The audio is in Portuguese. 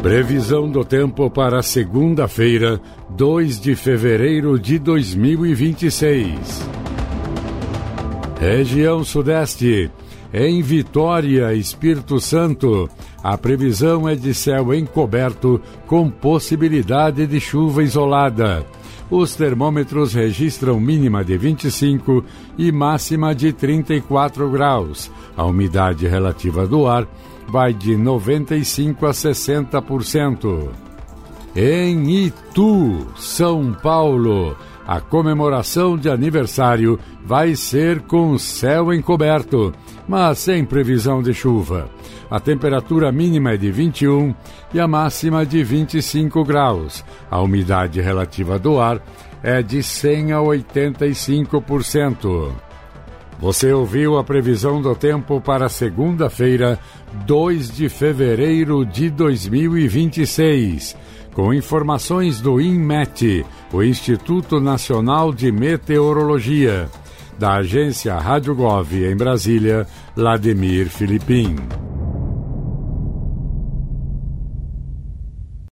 Previsão do tempo para segunda-feira, 2 de fevereiro de 2026. Região Sudeste. Em Vitória, Espírito Santo, a previsão é de céu encoberto com possibilidade de chuva isolada. Os termômetros registram mínima de 25 e máxima de 34 graus. A umidade relativa do ar vai de 95% a 60%. Em Itu, São Paulo, a comemoração de aniversário vai ser com céu encoberto, mas sem previsão de chuva. A temperatura mínima é de 21 e a máxima de 25 graus. A umidade relativa do ar é de 100 a 85%. Você ouviu a previsão do tempo para segunda-feira, 2 de fevereiro de 2026. Com informações do INMET, o Instituto Nacional de Meteorologia. Da agência Rádio Gov em Brasília, Vladimir Filipim.